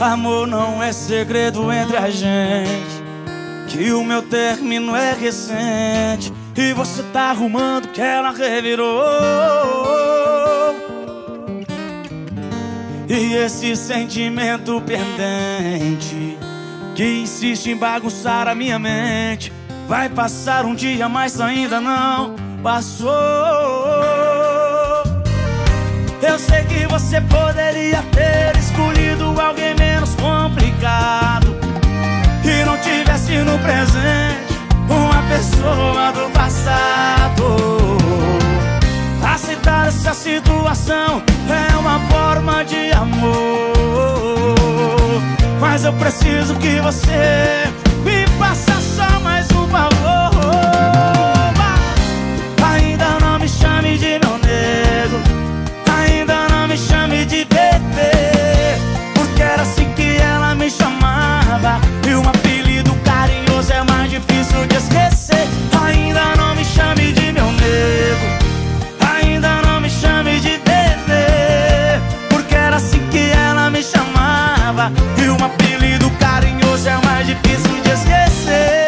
Amor, não é segredo entre a gente que o meu término é recente e você tá arrumando que ela revirou. E esse sentimento pendente que insiste em bagunçar a minha mente vai passar um dia, mas ainda não passou. Eu sei que você poderia ter escolhido alguém menos complicado e não tivesse no presente uma pessoa do passado. Aceitar essa situação é uma forma de amor, mas eu preciso que você me faça só mais um favor. Ainda não me chame de meu nego, ainda não me chame de bebê, porque era assim que ela me chamava e um apelido carinhoso é mais difícil de esquecer. Ainda não me chame de meu nego, ainda não me chame de bebê, porque era assim que ela me chamava e um apelido carinhoso é mais difícil de esquecer.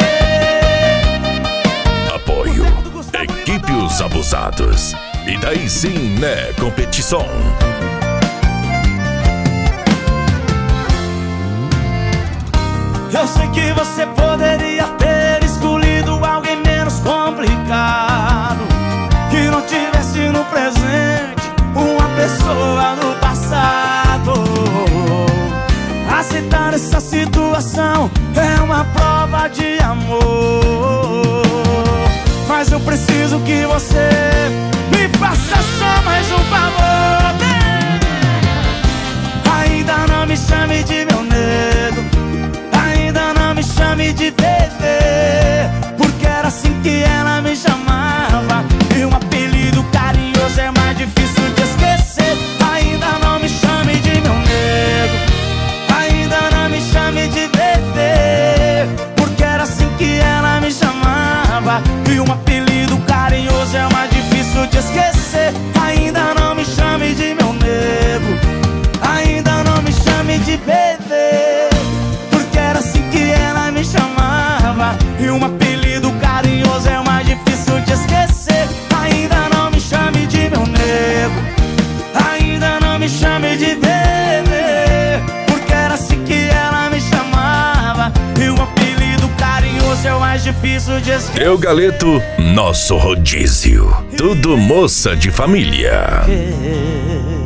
Apoio Equipe Os Abusados. E daí sim, né, competição. Eu sei que você poderia ter escolhido alguém menos complicado que não tivesse no presente uma pessoa do passado. Aceitar essa situação é uma prova de amor, mas eu preciso que você me faça só mais um favor. Ainda não me chame de meu nego, ainda não me chame de bebê, porque era assim que ela me chamava e um apelido carinhoso é mais difícil de esquecer. Ainda não me chame de meu nego, ainda não me chame de bebê, porque era assim que ela me chamava e um apelido carinhoso é mais difícil de esquecer. Ainda não me chame de meu nego, ainda não me chame de bebê, porque era assim que ela me chamava e um apelido carinhoso é mais difícil de esquecer. Ainda não me chame de meu nego, ainda não me chame de bebê, porque era assim que ela me chamava e um apelido carinhoso é o mais difícil de esquecer. Eu Galeto, nosso rodízio. Tudo moça de família.